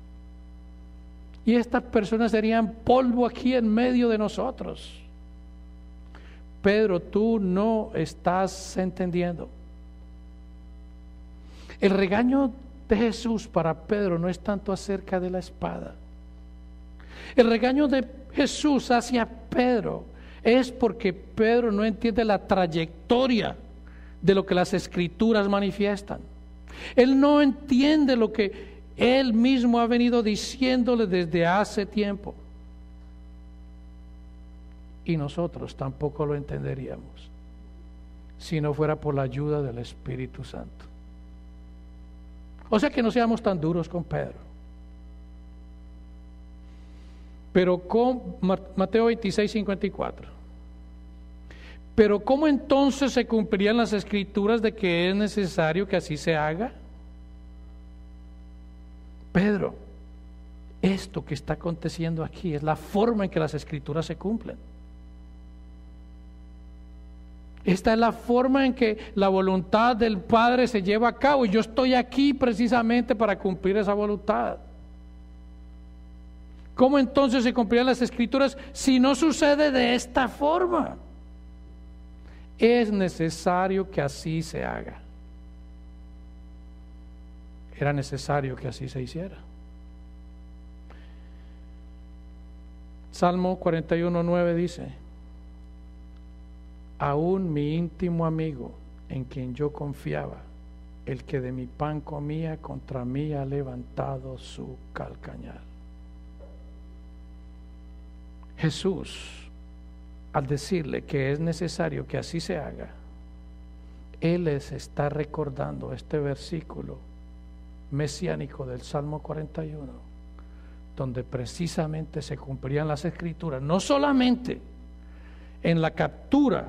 y estas personas serían polvo aquí en medio de nosotros. Pedro, tú no estás entendiendo. El regaño de Jesús para Pedro no es tanto acerca de la espada. El regaño de Jesús hacia Pedro es porque Pedro no entiende la trayectoria de lo que las Escrituras manifiestan. Él no entiende lo que él mismo ha venido diciéndole desde hace tiempo. Y nosotros tampoco lo entenderíamos si no fuera por la ayuda del Espíritu Santo. O sea que no seamos tan duros con Pedro. Pero con Mateo 26:54. Pero ¿cómo entonces se cumplirían las Escrituras de que es necesario que así se haga? Pedro, esto que está aconteciendo aquí es la forma en que las Escrituras se cumplen. Esta es la forma en que la voluntad del Padre se lleva a cabo y yo estoy aquí precisamente para cumplir esa voluntad. ¿Cómo entonces se cumplirán las Escrituras si no sucede de esta forma? Es necesario que así se haga. Era necesario que así se hiciera. Salmo 41:9 dice: aún mi íntimo amigo, en quien yo confiaba, el que de mi pan comía, contra mí ha levantado su calcañar. Jesús, al decirle que es necesario que así se haga, Él les está recordando este versículo mesiánico del Salmo 41, donde precisamente se cumplían las Escrituras, no solamente en la captura,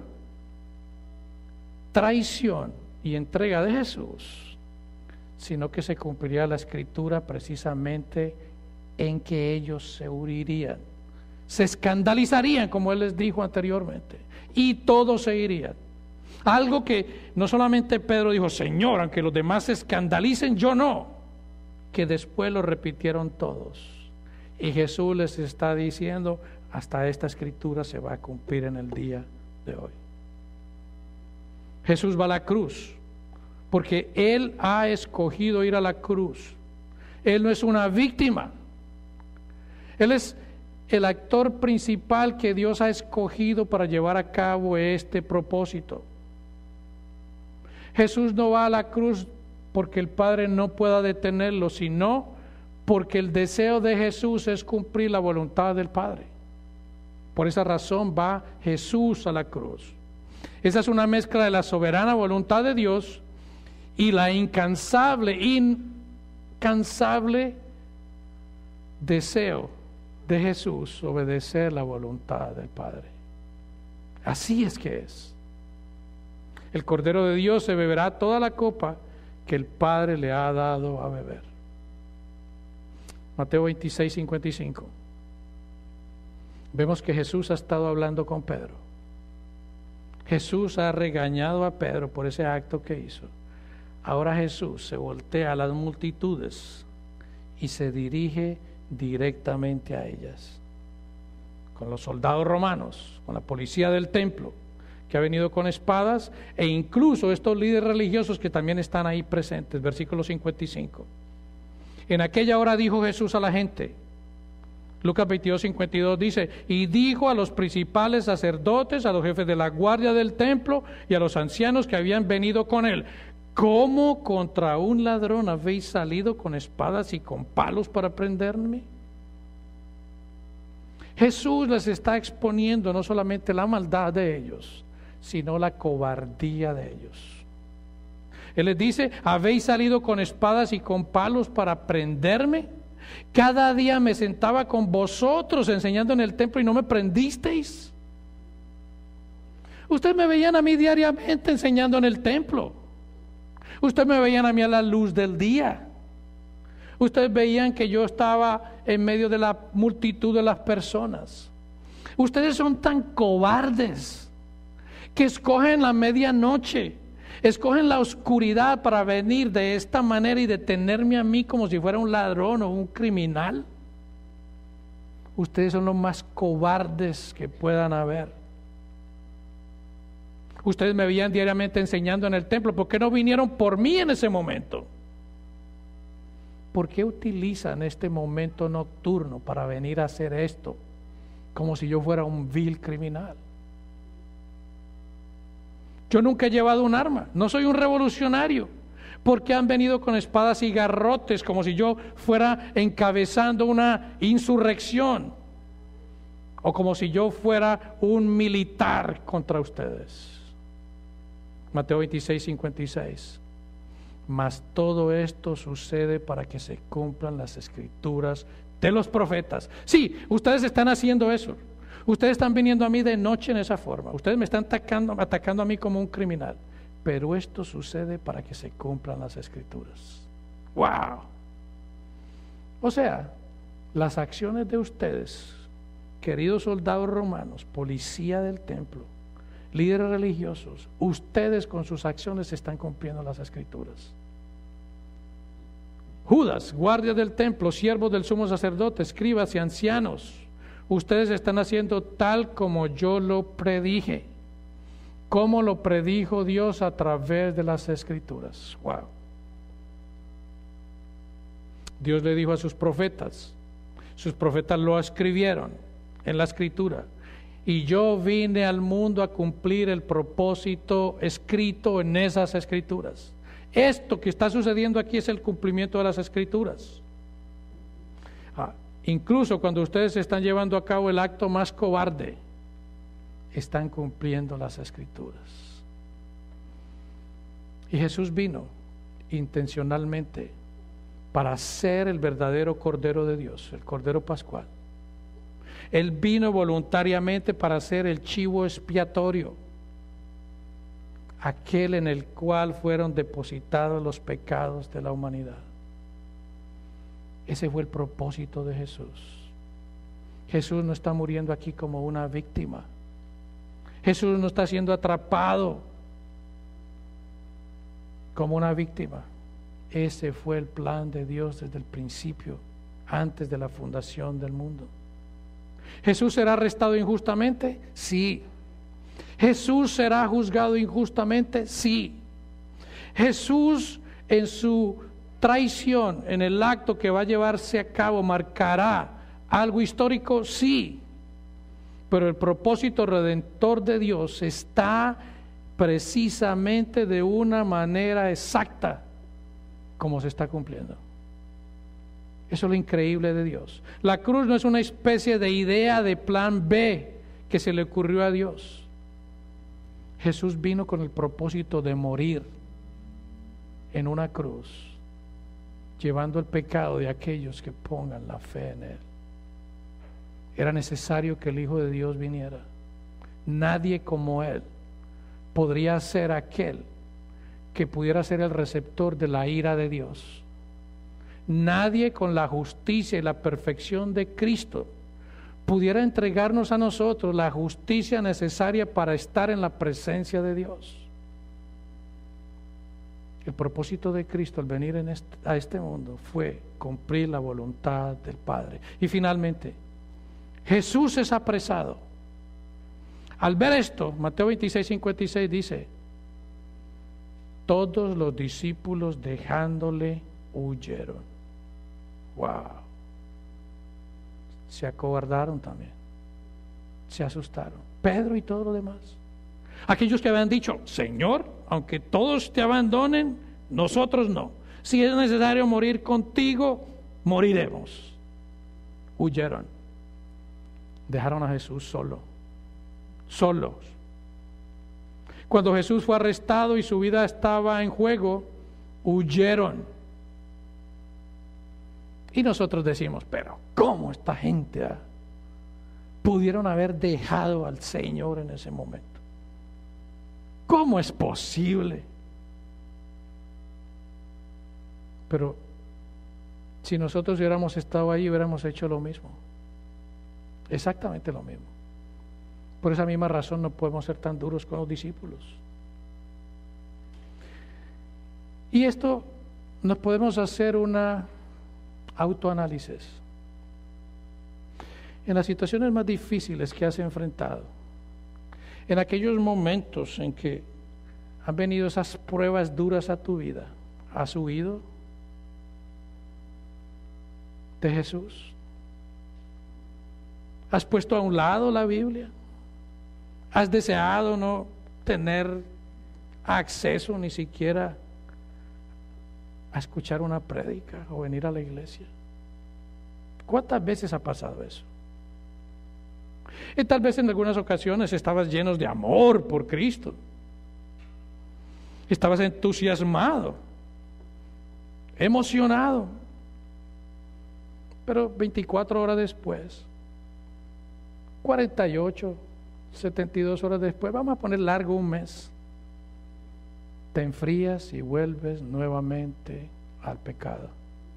traición y entrega de Jesús, sino que se cumpliría la Escritura precisamente en que ellos se huirían, se escandalizarían, como Él les dijo anteriormente, y todos se irían. Algo que no solamente Pedro dijo, Señor, aunque los demás se escandalicen, yo no, que después lo repitieron todos. Y Jesús les está diciendo, hasta esta Escritura se va a cumplir en el día de hoy. Jesús va a la cruz porque Él ha escogido ir a la cruz. Él no es una víctima. Él es el actor principal que Dios ha escogido para llevar a cabo este propósito. Jesús no va a la cruz porque el Padre no pueda detenerlo, sino porque el deseo de Jesús es cumplir la voluntad del Padre. Por esa razón va Jesús a la cruz. Esa es una mezcla de la soberana voluntad de Dios y la incansable deseo de Jesús obedecer la voluntad del Padre. Así es que es. El Cordero de Dios se beberá toda la copa que el Padre le ha dado a beber. Mateo 26:55. Vemos que Jesús ha estado hablando con Pedro. Jesús ha regañado a Pedro por ese acto que hizo. Ahora Jesús se voltea a las multitudes y se dirige directamente a ellas. Con los soldados romanos, con la policía del templo, que ha venido con espadas, e incluso estos líderes religiosos que también están ahí presentes. Versículo 55. En aquella hora dijo Jesús a la gente, Lucas 22:52 dice, y dijo a los principales sacerdotes, a los jefes de la guardia del templo y a los ancianos que habían venido con él, ¿cómo contra un ladrón habéis salido con espadas y con palos para prenderme? Jesús les está exponiendo no solamente la maldad de ellos, sino la cobardía de ellos. Él les dice, ¿habéis salido con espadas y con palos para prenderme? Cada día me sentaba con vosotros enseñando en el templo y no me prendisteis. Ustedes me veían a mí diariamente enseñando en el templo. Ustedes me veían a mí a la luz del día. Ustedes veían que yo estaba en medio de la multitud de las personas. Ustedes son tan cobardes que escogen la medianoche, escogen la oscuridad para venir de esta manera y detenerme a mí como si fuera un ladrón o un criminal. Ustedes son los más cobardes que puedan haber. Ustedes me veían diariamente enseñando en el templo. ¿Por qué no vinieron por mí en ese momento? ¿Por qué utilizan este momento nocturno para venir a hacer esto? Como si yo fuera un vil criminal. Yo nunca he llevado un arma, no soy un revolucionario. ¿Por qué han venido con espadas y garrotes como si yo fuera encabezando una insurrección? O como si yo fuera un militar contra ustedes. Mateo 26, 56. Mas todo esto sucede para que se cumplan las escrituras de los profetas. Sí, ustedes están haciendo eso. Ustedes están viniendo a mí de noche en esa forma. Ustedes me están atacando a mí como un criminal. Pero esto sucede para que se cumplan las escrituras. ¡Wow! O sea, las acciones de ustedes, queridos soldados romanos, policía del templo, líderes religiosos, ustedes con sus acciones están cumpliendo las escrituras. Judas, guardias del templo, siervos del sumo sacerdote, escribas y ancianos, ustedes están haciendo tal como yo lo predije, como lo predijo Dios a través de las escrituras. Wow. Dios le dijo a sus profetas lo escribieron en la escritura. Y yo vine al mundo a cumplir el propósito escrito en esas escrituras. Esto que está sucediendo aquí es el cumplimiento de las escrituras. Incluso cuando ustedes están llevando a cabo el acto más cobarde, están cumpliendo las escrituras. Y Jesús vino intencionalmente para ser el verdadero Cordero de Dios, el Cordero Pascual. Él vino voluntariamente para ser el chivo expiatorio, aquel en el cual fueron depositados los pecados de la humanidad. Ese fue el propósito de Jesús. Jesús no está muriendo aquí como una víctima. Jesús no está siendo atrapado como una víctima. Ese fue el plan de Dios desde el principio, antes de la fundación del mundo. ¿Jesús será arrestado injustamente? Sí. ¿Jesús será juzgado injustamente? Sí. Jesús en su traición, en el acto que va a llevarse a cabo, marcará algo histórico, sí. Pero el propósito redentor de Dios está precisamente de una manera exacta como se está cumpliendo. Eso es lo increíble de Dios. La cruz no es una especie de idea de plan B que se le ocurrió a Dios. Jesús vino con el propósito de morir en una cruz, llevando el pecado de aquellos que pongan la fe en Él. Era necesario que el Hijo de Dios viniera. Nadie como Él podría ser aquel que pudiera ser el receptor de la ira de Dios. Nadie con la justicia y la perfección de Cristo pudiera entregarnos a nosotros la justicia necesaria para estar en la presencia de Dios. El propósito de Cristo al venir a este mundo fue cumplir la voluntad del Padre. Y finalmente, Jesús es apresado. Al ver esto, Mateo 26, 56 dice: todos los discípulos dejándole huyeron. Wow. Se acobardaron también. Se asustaron. Pedro y todo lo demás. Aquellos que habían dicho: Señor, aunque todos te abandonen, nosotros no. Si es necesario morir contigo, moriremos. Huyeron. Dejaron a Jesús solo. Solos. Cuando Jesús fue arrestado y su vida estaba en juego, huyeron. Y nosotros decimos, pero ¿cómo esta gente pudieron haber dejado al Señor en ese momento? ¿Cómo es posible? Pero si nosotros hubiéramos estado ahí, hubiéramos hecho lo mismo. Exactamente lo mismo. Por esa misma razón no podemos ser tan duros con los discípulos. Y esto nos podemos hacer una autoanálisis. En las situaciones más difíciles que has enfrentado, en aquellos momentos en que han venido esas pruebas duras a tu vida, ¿has huido de Jesús? ¿Has puesto a un lado la Biblia? ¿Has deseado no tener acceso ni siquiera a escuchar una prédica o venir a la iglesia? ¿Cuántas veces ha pasado eso? Y tal vez en algunas ocasiones estabas llenos de amor por Cristo. Estabas entusiasmado, emocionado. Pero 24 horas después, 48, 72 horas después, vamos a poner largo un mes, te enfrías y vuelves nuevamente al pecado.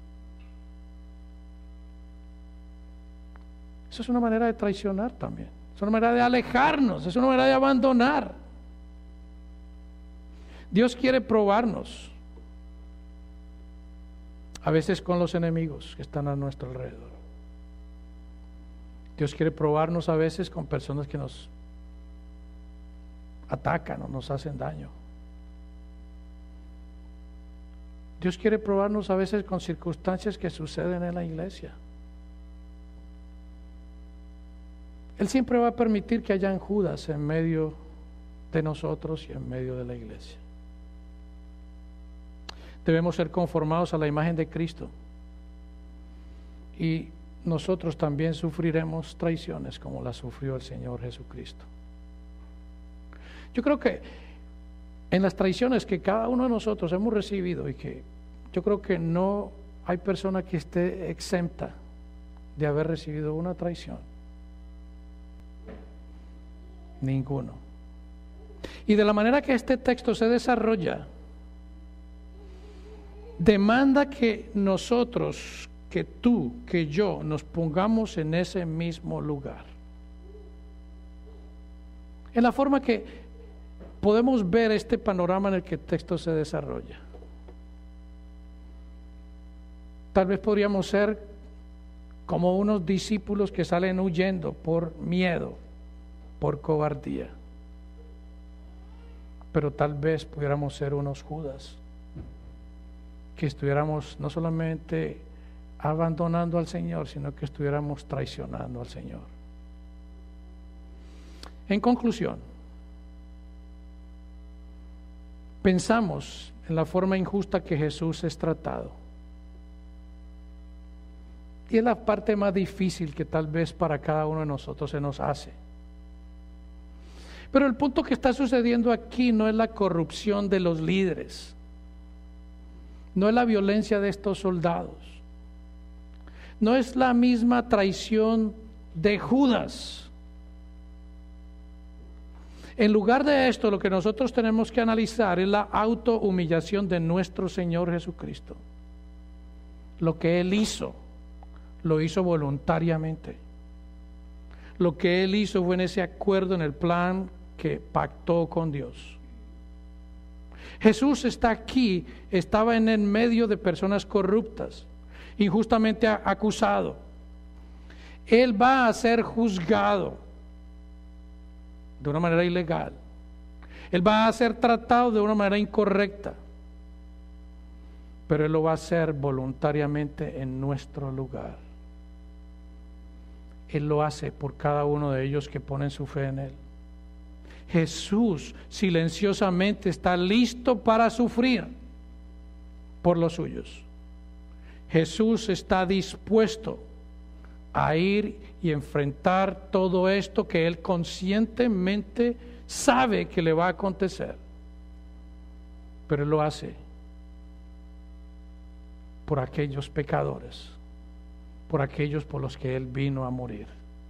Eso es una manera de traicionar también. Es una manera de alejarnos, es una manera de abandonar. Dios quiere probarnos, a veces con los enemigos que están a nuestro alrededor. Dios quiere probarnos a veces con personas que nos atacan o nos hacen daño. Dios quiere probarnos a veces con circunstancias que suceden en la iglesia. Él siempre va a permitir que hayan Judas en medio de nosotros y en medio de la iglesia. Debemos ser conformados a la imagen de Cristo. Y nosotros también sufriremos traiciones como las sufrió el Señor Jesucristo. Yo creo que en las traiciones que cada uno de nosotros hemos recibido, y que yo creo que no hay persona que esté exenta de haber recibido una traición. Ninguno. Y de la manera que este texto se desarrolla, demanda que nosotros, que tú, que yo, nos pongamos en ese mismo lugar. En la forma que podemos ver este panorama en el que el texto se desarrolla. Tal vez podríamos ser como unos discípulos que salen huyendo por miedo, por cobardía. Pero tal vez pudiéramos ser unos Judas, que estuviéramos no solamente abandonando al Señor, sino que estuviéramos traicionando al Señor. En conclusión, pensamos en la forma injusta que Jesús es tratado. Y es la parte más difícil que tal vez para cada uno de nosotros se nos hace. Pero el punto que está sucediendo aquí no es la corrupción de los líderes, no es la violencia de estos soldados, no es la misma traición de Judas. En lugar de esto, lo que nosotros tenemos que analizar es la autohumillación de nuestro Señor Jesucristo. Lo que Él hizo, lo hizo voluntariamente. Lo que Él hizo fue en ese acuerdo, en el plan que pactó con Dios. Jesús está aquí, estaba en el medio de personas corruptas, injustamente acusado. Él va a ser juzgado de una manera ilegal. Él va a ser tratado de una manera incorrecta, pero Él lo va a hacer voluntariamente en nuestro lugar. Él lo hace por cada uno de ellos que ponen su fe en Él. Jesús silenciosamente está listo para sufrir por los suyos. Jesús está dispuesto a ir y enfrentar todo esto que Él conscientemente sabe que le va a acontecer. Pero Él lo hace por aquellos pecadores por aquellos por los que Él vino a morir.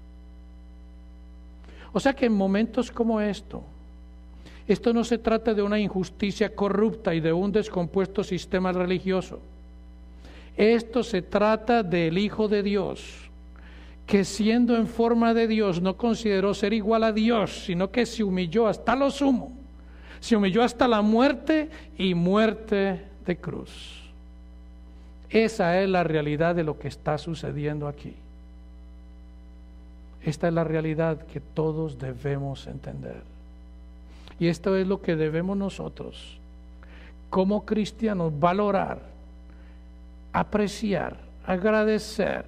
O sea que en momentos como esto no se trata de una injusticia corrupta y de un descompuesto sistema religioso. Esto se trata del Hijo de Dios, que siendo en forma de Dios no consideró ser igual a Dios, sino que se humilló hasta lo sumo. Se humilló hasta la muerte y muerte de cruz. Esa es la realidad de lo que está sucediendo aquí. Esta es la realidad que todos debemos entender. Y esto es lo que debemos nosotros, como cristianos, valorar, apreciar, agradecer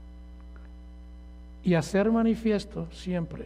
y hacer manifiesto siempre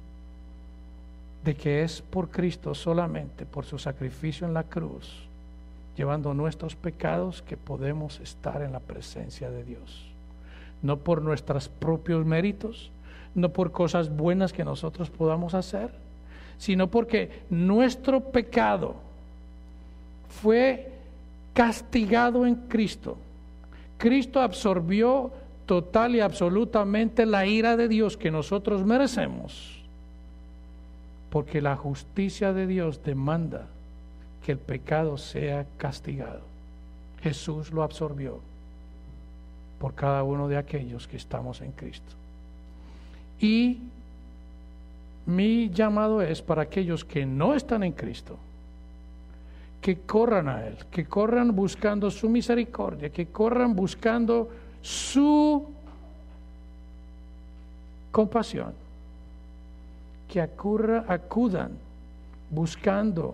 de que es por Cristo solamente, por su sacrificio en la cruz, llevando nuestros pecados, que podemos estar en la presencia de Dios. No por nuestros propios méritos, no por cosas buenas que nosotros podamos hacer, sino porque nuestro pecado fue castigado en Cristo. Cristo absorbió total y absolutamente la ira de Dios que nosotros merecemos, porque la justicia de Dios demanda que el pecado sea castigado. Jesús lo absorbió por cada uno de aquellos que estamos en Cristo. Y mi llamado es para aquellos que no están en Cristo, que corran a Él, que corran buscando su misericordia, que corran buscando su compasión, que acudan buscando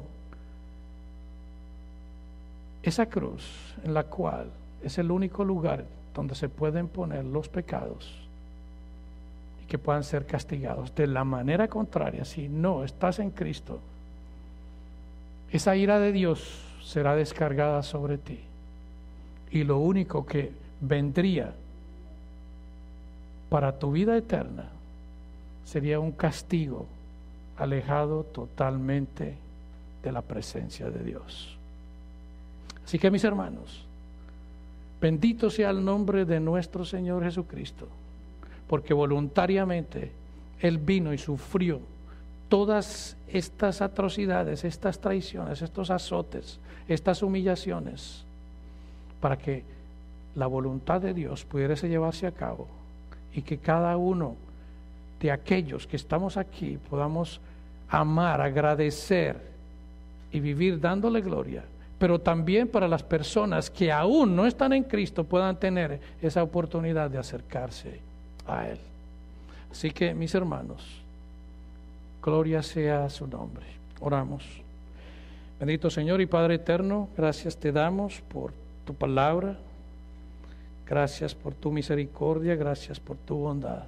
esa cruz en la cual es el único lugar donde se pueden poner los pecados y que puedan ser castigados. De la manera contraria, si no estás en Cristo, esa ira de Dios será descargada sobre ti, y lo único que vendría para tu vida eterna sería un castigo alejado totalmente de la presencia de Dios. Así que, mis hermanos, bendito sea el nombre de nuestro Señor Jesucristo, porque voluntariamente Él vino y sufrió todas estas atrocidades, estas traiciones, estos azotes, estas humillaciones, para que la voluntad de Dios pudiese llevarse a cabo y que cada uno de aquellos que estamos aquí podamos amar, agradecer y vivir dándole gloria, pero también para las personas que aún no están en Cristo puedan tener esa oportunidad de acercarse a Él. Así que, mis hermanos, gloria sea su nombre. Oramos. Bendito Señor y Padre eterno, gracias te damos por tu palabra, gracias por tu misericordia, gracias por tu bondad.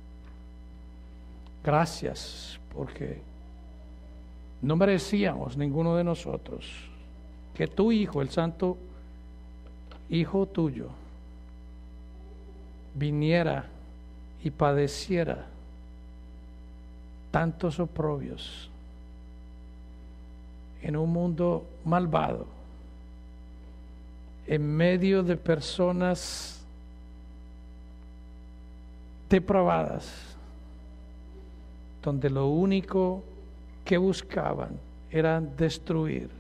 Gracias porque no merecíamos ninguno de nosotros que tu Hijo, el Santo Hijo tuyo, viniera y padeciera tantos oprobios en un mundo malvado, en medio de personas depravadas, donde lo único que buscaban era destruir